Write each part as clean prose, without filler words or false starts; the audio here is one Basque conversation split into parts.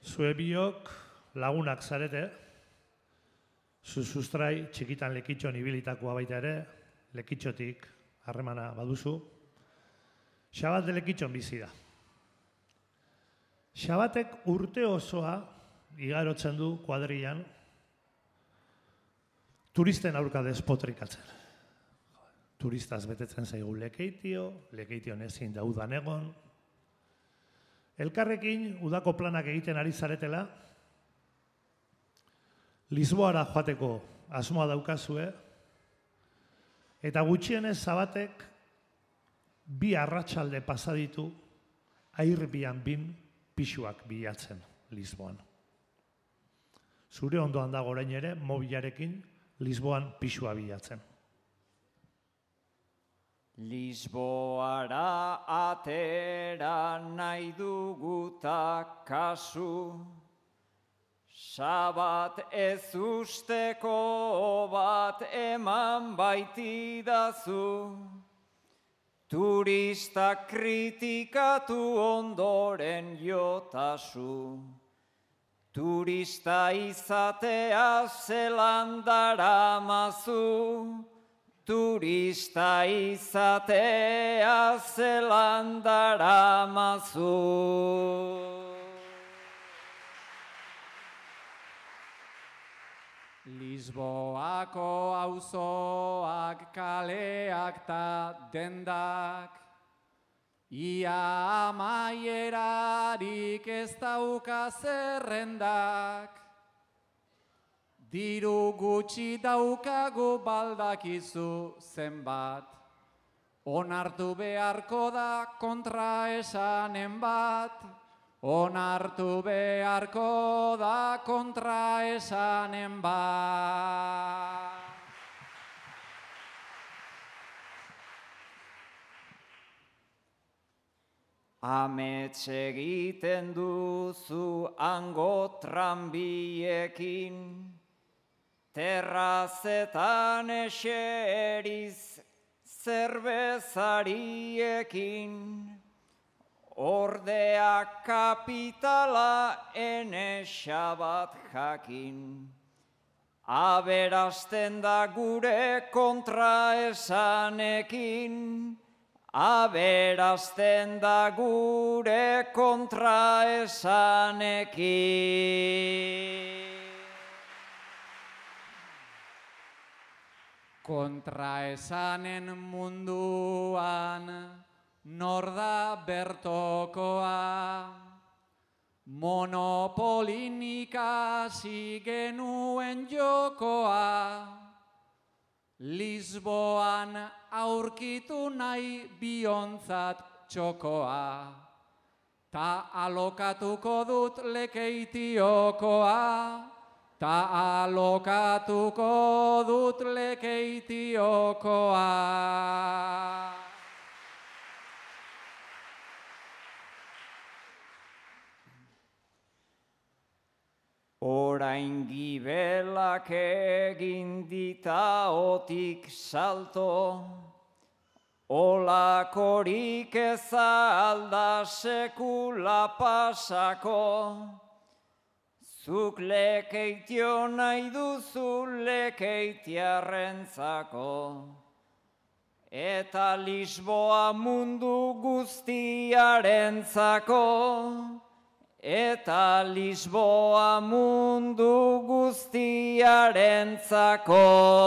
Zue biok lagunak zarete, sustrai txikitan lekitxon ibilitakoa baita ere, lekitxotik harremana baduzu. Xabat de lekitxon bizi da. Xabatek urte osoa igarotzen du kuadrilan turisten aurka despotrikatzen. Turistaz betetzen zaigu lekeition ezin da udan egon. Elkarrekin udako planak egiten ari zaretela, Lisboara joateko asmoa daukazue, eta gutxienez Xabatek 2 arratsalde pasaditu Airbnb pisuak bilatzen Lisboan. Zure ondoan dago orain ere, mobilarekin Lisboan pisua bilatzen. Lisboara atera nahi duguta kasu, Xabat ez usteko bat eman baitidazu, turista kritikatu ondoren jotasu, turista izatea zelan daramazu, turista izatea zelan daramazu. Lisboako auzoak, kaleak ta dendak, ia amaierarik ez dauka zerrendak. Diru gutxi daukagu baldakizu zenbat, onartu beharko da kontraesanen bat, onartu beharko da kontraesanen bat. Amets egiten duzu hango tranbiekin, terrazetan eseriz zerbezariekin, ordea kapitala ene Xabat jakin, aberasten da gure kontraesanekin, aberasten da gure kontraesanekin. Kontraesanen munduan nor da bertokoa, monopolin ikasi genuen jokoa, Lisboan aurkitu nahi biontzat txokoa, ta alokatuko dut lekeitiokoa, ta alokatuko dut lekeitiokoa. Orain gibelak egin ditaotik salto, olakorik ez alda sekula pasako, zuk lekeitio nahi duzu lekeitiarrentzako, eta Lisboa mundu guztiarentzako, eta Lisboa mundu guztiarentzako.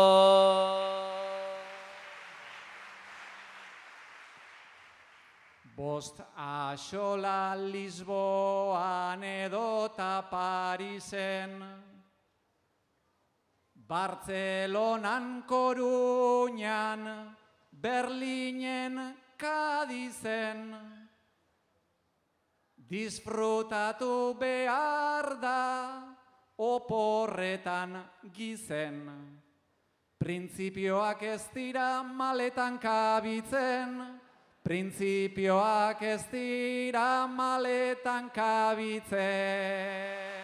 Bost axola Lisboan edota Parisen, Bartzelonan, Koruñan, Berlinen, Kadizen, disfrutatu behar da oporretan gizen. Printzipioak ez dira maletan kabitzen, printzipioak ez dira maletan kabitzen.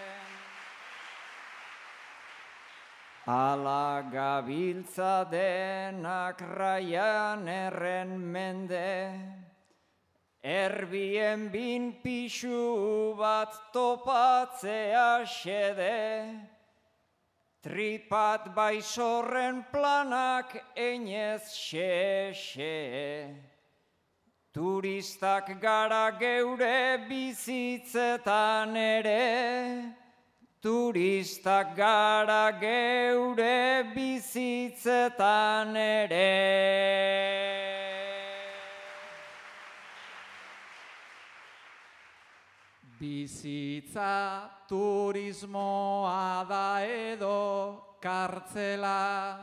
Ala gabiltza denak Ryanerren mende, Erbien bin pixu bat topatzea xede, tripat baisorren planak einez xe-xe. Turistak gara geure bizitzetan ere, turistak gara geure bizitzetan ere. Bizitza turismoa da edo kartzela,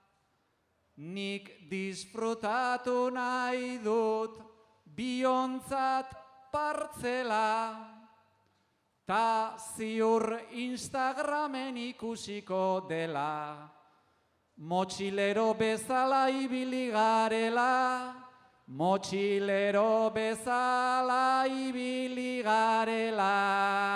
nik disfrutatu nahi dut biontzat partzela, ta ziur Instagramen ikusiko dela, motxilero bezala ibili garela, motxilero bezala ibili garela.